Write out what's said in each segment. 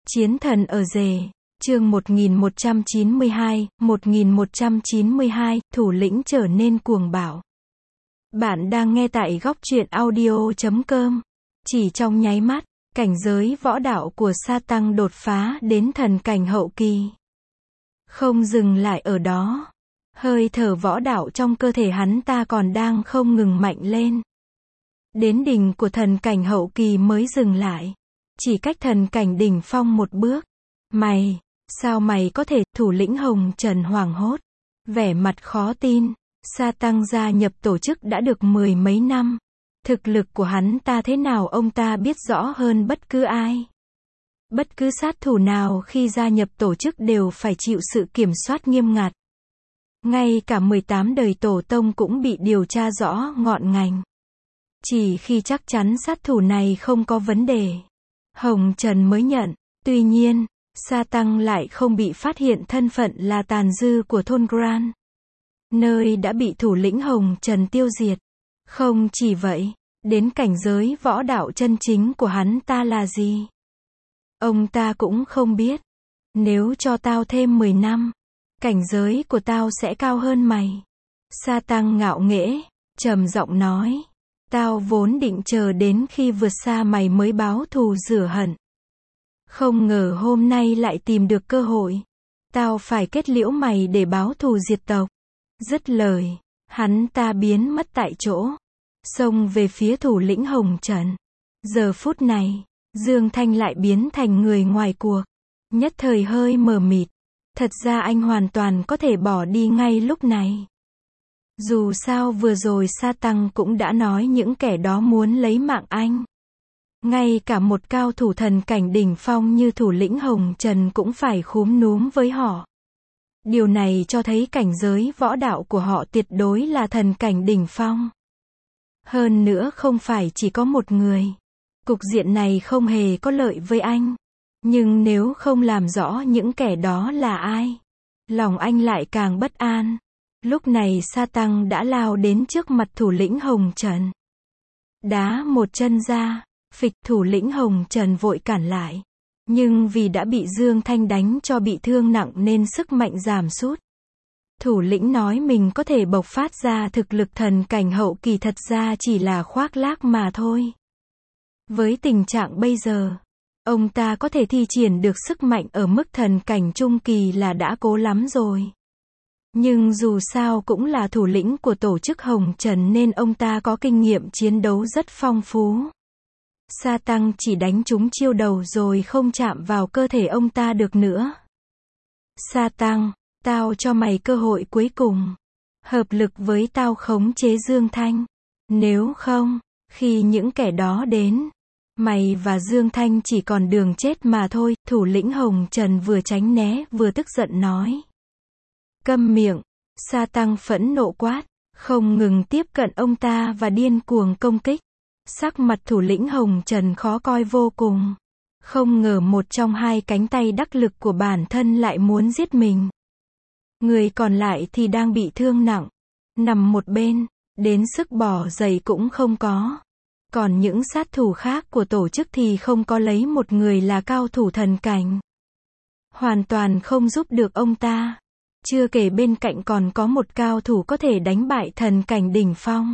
Chiến thần ở rể, chương 1192, thủ lĩnh trở nên cuồng bạo. Bạn đang nghe tại góc truyện audio.com. Chỉ trong nháy mắt, cảnh giới võ đạo của Sa Tăng đột phá đến thần cảnh hậu kỳ. Không dừng lại ở đó. Hơi thở võ đạo trong cơ thể hắn ta còn đang không ngừng mạnh lên. Đến đỉnh của thần cảnh hậu kỳ mới dừng lại. Chỉ cách thần cảnh đỉnh phong một bước. Sao mày có thể, thủ lĩnh Hồng Trần hoảng hốt. Vẻ mặt khó tin. Sa Tăng gia nhập tổ chức đã được 10 mấy năm. Thực lực của hắn ta thế nào ông ta biết rõ hơn bất cứ ai. Bất cứ sát thủ nào khi gia nhập tổ chức đều phải chịu sự kiểm soát nghiêm ngặt. Ngay cả 18 đời tổ tông cũng bị điều tra rõ ngọn ngành. Chỉ khi chắc chắn sát thủ này không có vấn đề, Hồng Trần mới nhận. Tuy nhiên, Sa Tăng lại không bị phát hiện thân phận là tàn dư của thôn Gran, nơi đã bị thủ lĩnh Hồng Trần tiêu diệt. Không chỉ vậy, đến cảnh giới võ đạo chân chính của hắn ta là gì, ông ta cũng không biết. Nếu cho tao thêm 10 năm, cảnh giới của tao sẽ cao hơn mày. Sa Tăng ngạo nghễ, trầm giọng nói. Tao vốn định chờ đến khi vượt xa mày mới báo thù rửa hận. Không ngờ hôm nay lại tìm được cơ hội. Tao phải kết liễu mày để báo thù diệt tộc. Dứt lời, hắn ta biến mất tại chỗ, xông về phía thủ lĩnh Hồng Trần. Giờ phút này, Dương Thanh lại biến thành người ngoài cuộc. Nhất thời hơi mờ mịt. Thật ra anh hoàn toàn có thể bỏ đi ngay lúc này. Dù sao vừa rồi Sa Tăng cũng đã nói những kẻ đó muốn lấy mạng anh. Ngay cả một cao thủ thần cảnh đỉnh phong như thủ lĩnh Hồng Trần cũng phải khúm núm với họ. Điều này cho thấy cảnh giới võ đạo của họ tuyệt đối là thần cảnh đỉnh phong. Hơn nữa không phải chỉ có một người. Cục diện này không hề có lợi với anh. Nhưng nếu không làm rõ những kẻ đó là ai, lòng anh lại càng bất an. Lúc này Sa Tăng đã lao đến trước mặt thủ lĩnh Hồng Trần. Đá một chân ra, phịch, thủ lĩnh Hồng Trần vội cản lại. Nhưng vì đã bị Dương Thanh đánh cho bị thương nặng nên sức mạnh giảm sút. Thủ lĩnh nói mình có thể bộc phát ra thực lực thần cảnh hậu kỳ thật ra chỉ là khoác lác mà thôi. Với tình trạng bây giờ, ông ta có thể thi triển được sức mạnh ở mức thần cảnh trung kỳ là đã cố lắm rồi. Nhưng dù sao cũng là thủ lĩnh của tổ chức Hồng Trần nên ông ta có kinh nghiệm chiến đấu rất phong phú. Sa Tăng chỉ đánh trúng chiêu đầu rồi không chạm vào cơ thể ông ta được nữa. Sa Tăng, tao cho mày cơ hội cuối cùng. Hợp lực với tao khống chế Dương Thanh. Nếu không, khi những kẻ đó đến, mày và Dương Thanh chỉ còn đường chết mà thôi. Thủ lĩnh Hồng Trần vừa tránh né vừa tức giận nói. Câm miệng, Sa Tăng phẫn nộ quát, không ngừng tiếp cận ông ta và điên cuồng công kích. Sắc mặt thủ lĩnh Hồng Trần khó coi vô cùng. Không ngờ một trong hai cánh tay đắc lực của bản thân lại muốn giết mình. Người còn lại thì đang bị thương nặng, nằm một bên, đến sức bỏ giày cũng không có. Còn những sát thủ khác của tổ chức thì không có lấy một người là cao thủ thần cảnh. Hoàn toàn không giúp được ông ta. Chưa kể bên cạnh còn có một cao thủ có thể đánh bại thần cảnh đỉnh phong.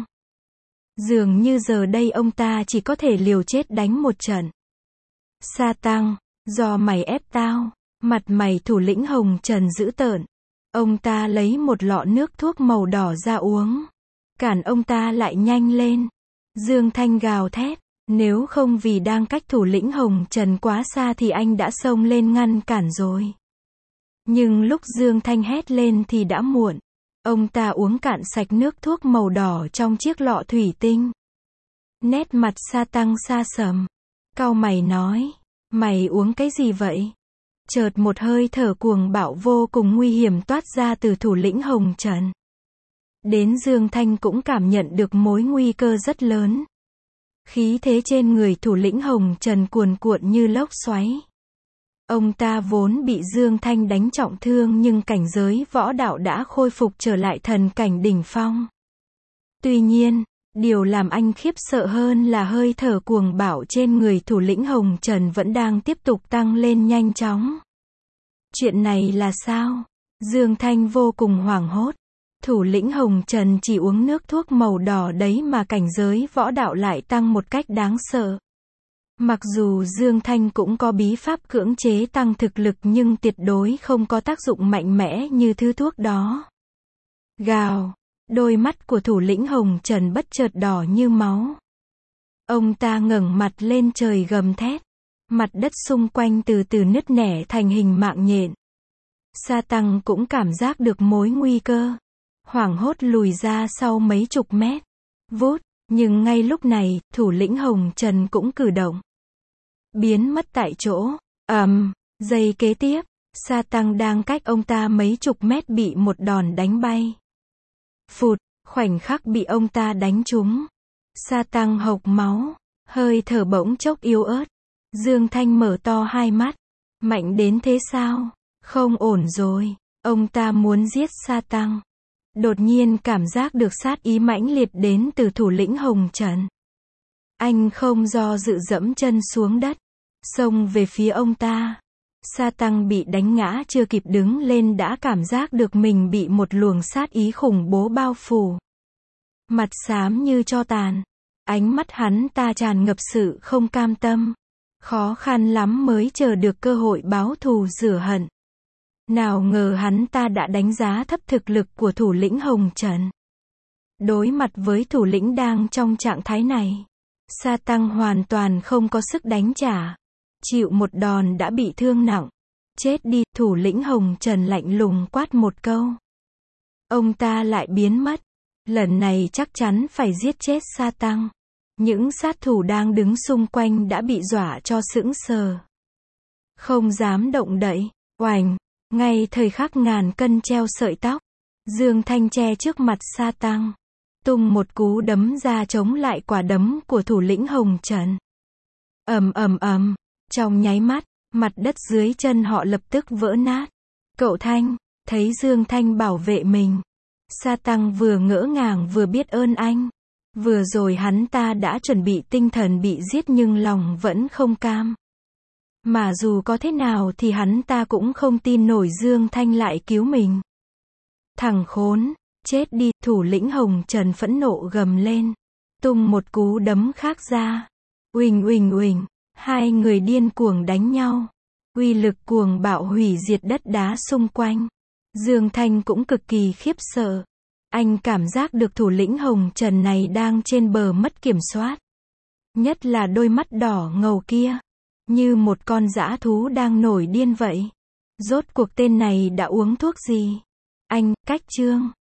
Dường như giờ đây ông ta chỉ có thể liều chết đánh một trận. Sa Tăng, do mày ép tao. Mặt mày thủ lĩnh Hồng Trần dữ tợn. Ông ta lấy một lọ nước thuốc màu đỏ ra uống. Cản ông ta lại nhanh lên. Dương Thanh gào thét. Nếu không vì đang cách thủ lĩnh Hồng Trần quá xa thì anh đã xông lên ngăn cản rồi. Nhưng lúc Dương Thanh hét lên thì đã muộn. Ông ta uống cạn sạch nước thuốc màu đỏ trong chiếc lọ thủy tinh. Nét mặt Sa Tăng xa sầm. Cau mày nói. Mày uống cái gì vậy? Chợt một hơi thở cuồng bạo vô cùng nguy hiểm toát ra từ thủ lĩnh Hồng Trần. Đến Dương Thanh cũng cảm nhận được mối nguy cơ rất lớn. Khí thế trên người thủ lĩnh Hồng Trần cuồn cuộn như lốc xoáy. Ông ta vốn bị Dương Thanh đánh trọng thương nhưng cảnh giới võ đạo đã khôi phục trở lại thần cảnh đỉnh phong. Tuy nhiên, Điều làm anh khiếp sợ hơn là hơi thở cuồng bạo trên người thủ lĩnh Hồng Trần vẫn đang tiếp tục tăng lên nhanh chóng. Chuyện này là sao? Dương Thanh vô cùng hoảng hốt. Thủ lĩnh Hồng Trần chỉ uống nước thuốc màu đỏ đấy mà cảnh giới võ đạo lại tăng một cách đáng sợ. Mặc dù Dương Thanh cũng có bí pháp cưỡng chế tăng thực lực nhưng tuyệt đối không có tác dụng mạnh mẽ như thứ thuốc đó. Gào, đôi mắt của thủ lĩnh Hồng Trần bất chợt đỏ như máu. Ông ta ngẩng mặt lên trời gầm thét. Mặt đất xung quanh từ từ nứt nẻ thành hình mạng nhện. Sa Tăng cũng cảm giác được mối nguy cơ. Hoảng hốt lùi ra sau mấy chục mét. Vút, nhưng ngay lúc này, thủ lĩnh Hồng Trần cũng cử động. Biến mất tại chỗ. Giây kế tiếp, Sa Tăng đang cách ông ta mấy chục mét bị một đòn đánh bay. Phụt, khoảnh khắc bị ông ta đánh trúng. Sa Tăng hộc máu, hơi thở bỗng chốc yếu ớt. Dương Thanh mở to hai mắt. Mạnh đến thế sao? Không ổn rồi. Ông ta muốn giết Sa Tăng. Đột nhiên cảm giác được sát ý mãnh liệt đến từ thủ lĩnh Hồng Trần. Anh không do dự dẫm chân xuống đất, xông về phía ông ta. Sa Tăng bị đánh ngã chưa kịp đứng lên đã cảm giác được mình bị một luồng sát ý khủng bố bao phủ. Mặt xám như tro tàn. Ánh mắt hắn ta tràn ngập sự không cam tâm. Khó khăn lắm mới chờ được cơ hội báo thù rửa hận. Nào ngờ hắn ta đã đánh giá thấp thực lực của thủ lĩnh Hồng Trần. Đối mặt với thủ lĩnh đang trong trạng thái này, Sa Tăng hoàn toàn không có sức đánh trả. Chịu một đòn đã bị thương nặng. Chết đi, thủ lĩnh Hồng Trần lạnh lùng quát một câu. Ông ta lại biến mất. Lần này chắc chắn phải giết chết Sa Tăng. Những sát thủ đang đứng xung quanh đã bị dọa cho sững sờ. Không dám động đậy. Oành, ngay thời khắc ngàn cân treo sợi tóc, Dương Thanh che trước mặt Sa Tăng, tung một cú đấm ra chống lại quả đấm của thủ lĩnh Hồng Trần. Trong nháy mắt, mặt đất dưới chân họ lập tức vỡ nát. Cậu Thanh, thấy Dương Thanh bảo vệ mình. Sa Tăng vừa ngỡ ngàng vừa biết ơn anh. Vừa rồi hắn ta đã chuẩn bị tinh thần bị giết nhưng lòng vẫn không cam. Mà dù có thế nào thì hắn ta cũng không tin nổi Dương Thanh lại cứu mình. Thằng khốn, chết đi, thủ lĩnh Hồng Trần phẫn nộ gầm lên. Tung một cú đấm khác ra. Uỳnh, hai người điên cuồng đánh nhau. Uy lực cuồng bạo hủy diệt đất đá xung quanh. Dương Thanh cũng cực kỳ khiếp sợ. Anh cảm giác được thủ lĩnh Hồng Trần này đang trên bờ mất kiểm soát. Nhất là đôi mắt đỏ ngầu kia. Như một con dã thú đang nổi điên vậy. Rốt cuộc tên này đã uống thuốc gì? Anh, cách chương.